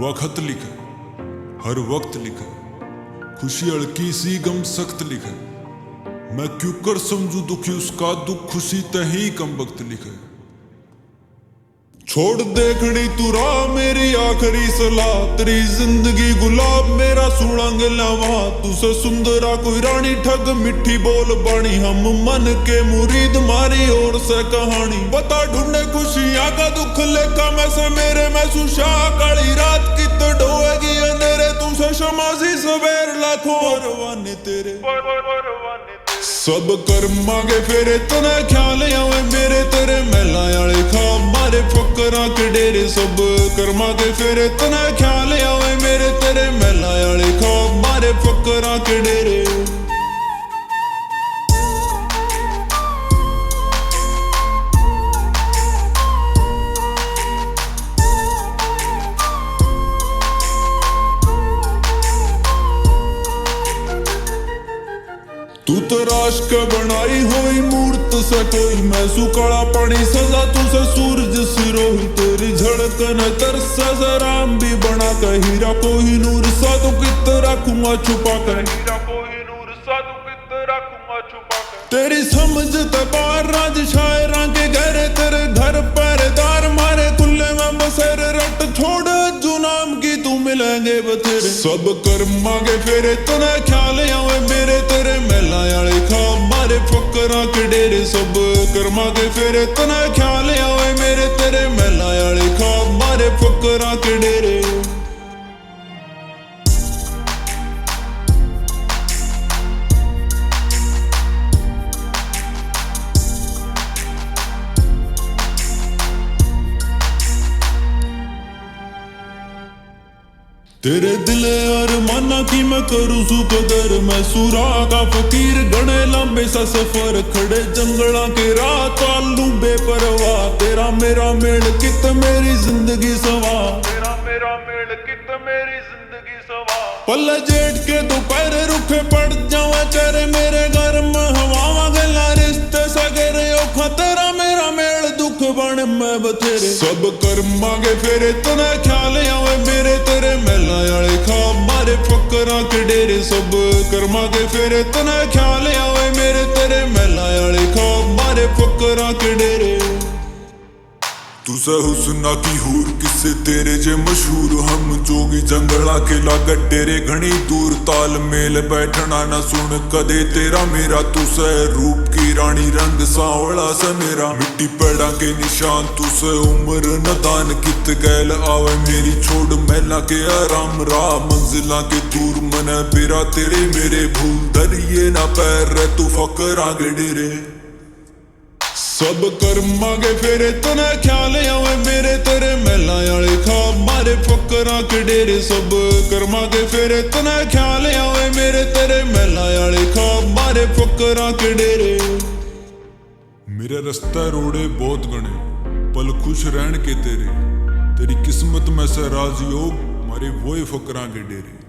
वक्त लिखे, हर वक्त लिखे, खुशी हल्की सी गम सख्त लिखे। मैं क्यों कर समझू दुखी उसका दुख, खुशी तही कम वक्त लिखे। छोड़ देखनी तू राह मेरी आखिरी सलाह, तेरी जिंदगी गुलाब मेरा सुनांग लावा। तुसे सुंदरा कोई रानी ठग मिठी बोल बाणी, हम मन के मुरीद मारी ओर से कहानी। बता ढूंढे खुशियां का दुख लेखा में से मेरे में सुशा, काली रात की तो डोएगी अंधेरे, तुमसे शमासी सवेर लाखों परवाने तेरे। सब कर मांगे फेरे तना ख्याल आवे मेरे तेरे, मैला आले खा मारे फकरा के डेरे। सब कर मांगे फेरे तना ख्याल आवे मेरे तेरे, मैला आले खा मारे फकरा के डेरे। तू तो राश के बनाई हुई मूर्त से कोई, मैं सुकाला पानी सजा तुसे सूरज सिरोही। तेरी झड़कन तरसा राम भी बना के, हीरा कोई नूर सा तू कित रखूंगा छुपा के, हीरा कोई नूर सा तू कित रखूंगा छुपा के। तेरी समझ ते बाहर राज शायरां के घरे, तेरे घर पहरेदार मारे खुले में बसेरे। रट छोड़ जो नाम की तू मिलेंगे बतेरे। सब कर मांगे फेरे तना ख्याल आवे मेरे तेरे, मैला आले खा मारे फकरा के डेरे। सब कर मांगे फेरे तना ख्याल आवे मेरे तेरे, मैला आले खा मारे फकरा के डेरे। तेरे दिल और माना की मैं करूँ सुकदर, मैं सूरा का फकीर गणे लंबे सा सफर। खड़े जंगला के राह चालू बेपरवाह, तेरा मेरा मेल कित मेरी जिंदगी सवा, तेरा मेरा मेल कित मेरी जिंदगी सवा। पल्ले जेठ के दोपहर रुखे पड़ जावा चेहरे मेरे, घर में हवा गला रिश्ते सगेरे। औखा तेरा मेरा मेल दुख बन मैं बथेरे। सब कर मांगे फेरे तना ख्याल आवे मेरे तेरे, मैला आले खा मारे फकरा के डेरे। सब कर मांगे फेरे तना ख्याल आवे मेरे तेरे, मैला आले खा मारे फकरा के डेरे। तुसे हुस्ना की हूर किस्से तेरे जे मशहूर, हम जोगी जंगला के लागत डेरे। घनी दूर ताल मेल बैठना न सुन कदे तेरा मेरा। तुसे रूप की रानी रंग सांवला सा मेरा, मिट्टी पेड़ा के निशान तुसे उम्र नदान। कित गैल आवे मेरी छोड़ मैला के आराम राह, मंजिला के दूर मन बेरा तेरे मेरे। भूल धरिए ना पैर रे तू फकरा के डेरे। सब कर मांगे फेरे तना ख्याल आवे मेरे तेरे, मैला आले खा मारे फकरा के डेरे। सब कर मांगे फेरे तना ख्याल आवे मेरे तेरे, मैला आले खा मारे फकरा के डेरे। मेरे रास्ते रोड़े बहुत गणे पल खुश रहन के तेरे, तेरी किस्मत में से राजयोग मारे वही फकरा के डेरे।